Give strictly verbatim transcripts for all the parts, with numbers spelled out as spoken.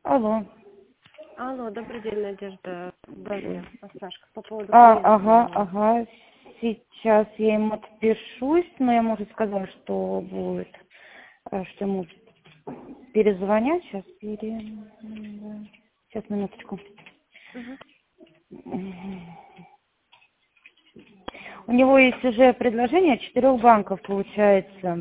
Алло. Алло, добрый день, Надежда. Дарья, Сашка, по поводу А, клиента ага, моего. ага. Сейчас я ему отпишусь, но я, может, сказала, что будет, э, что ему перезвонят. Сейчас, пере... Сейчас, минуточку. Мгм. У него есть уже предложение от четырех банков, получается.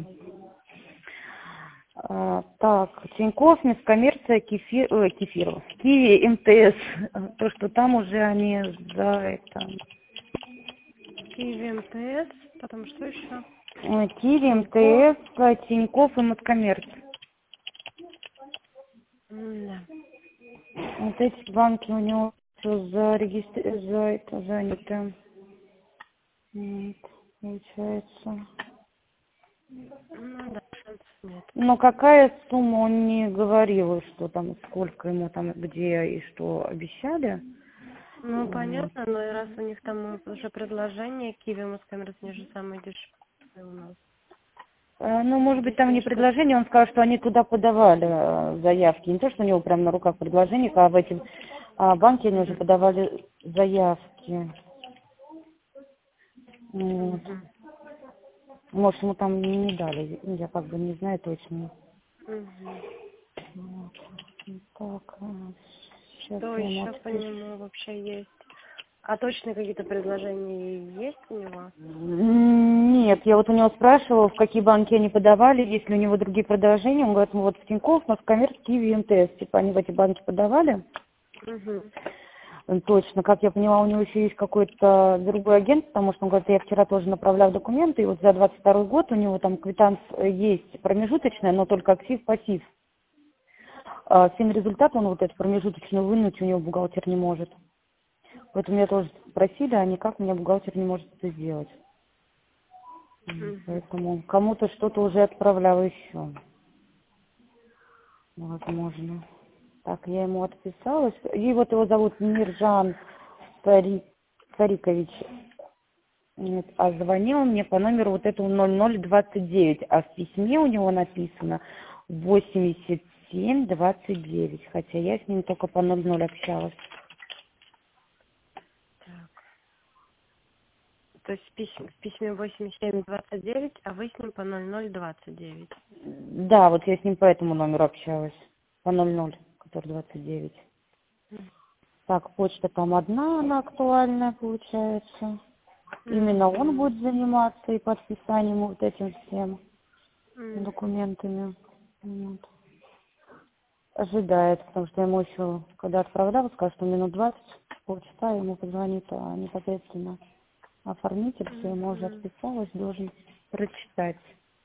А, так, Тинькофф, Мискоммерция, Кефир, ой, Кефиров, Киви, МТС. То, что там уже они за это... Киви МТС, потом что еще? Ой, Киви, Тинькофф. МТС, Тинькофф и Москоммерция. М-да. Вот эти банки у него все зарегистри... за это занято. Вот, получается. Ну да, шансов нет. Но какая сумма, он не говорил, что там, сколько ему там, где и что обещали. Ну, Вот. понятно, но и раз у них там уже предложение, Киви Москоммерс, они же самые дешевые у нас. Э, Ну, может быть, там не Единственное, что... предложение, он сказал, что они туда подавали э, заявки. Не то, что у него прямо на руках предложение, а в этом а, банке они уже Мгм. подавали заявки. Вот. Мгм. Может, ему там не дали, я как бы не знаю точно. Мгм. Вот. Так, сейчас Что я ему еще по отпишу. нему вообще есть? А точно какие-то предложения есть у него? М, Нет, я вот у него спрашивала, в какие банки они подавали, есть ли у него другие предложения. Он говорит, ну вот в Тинькофф, Москоммерц, Киви, МТС. Типа они в эти банки подавали. Угу. М, Точно, как я поняла, у него еще есть какой-то другой агент, потому что он говорит, я вчера тоже направлял документы, и вот за двадцать второй год у него там квитанция есть промежуточная, но только актив-пассив. А финрезультат он вот эту промежуточную вынуть у него бухгалтер не может. Поэтому меня тоже спросили, а никак меня бухгалтер не может это сделать. М, Угу. Поэтому кому-то что-то уже отправляла еще. Возможно. Так, я ему отписалась. И вот его зовут Миржан Цари- Царикович. Нет, а звонил он мне по номеру вот этому ноль ноль двадцать девять, а в письме у него написано восемьдесят семь двадцать девять, хотя я с ним только по ноль ноль общалась. Так. То есть в письме, в письме восемьдесят семь двадцать девять, а вы с ним по ноль ноль двадцать девять. Да, вот я с ним по этому номеру общалась, по ноль ноль, который двадцать девять. Так, почта там одна, она актуальная получается. Именно он Угу. будет заниматься и подписанием вот этим всем Угу. документами. Вот. Ожидает, потому что я ему еще, когда отправляла, сказала, что минут двадцать, полчаса ему позвонит, а непосредственно оформитель, все, ему уже Угу. отписалась, должен прочитать.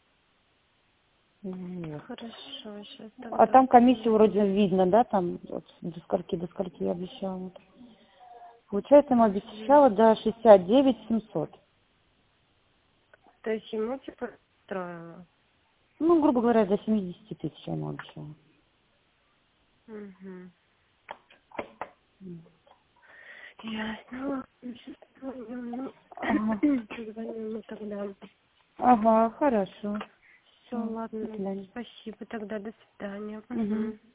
Вот. Хорошо, сейчас А тогда там комиссию позвоню. вроде видно, да, там вот, до скольки, до скольки я обещала. Вот. Получается, ему Угу. обещала до шестьдесят девять семьсот. То есть ему типа устроило. Ну, грубо говоря, до семьдесят тысяч я ему обещала. Угу. Ясно. Сейчас позвоню. Ага, Позвоню ему тогда. ага, хорошо. Все, Всё, до ладно. свидания. Спасибо тогда. До свидания. Угу. Угу.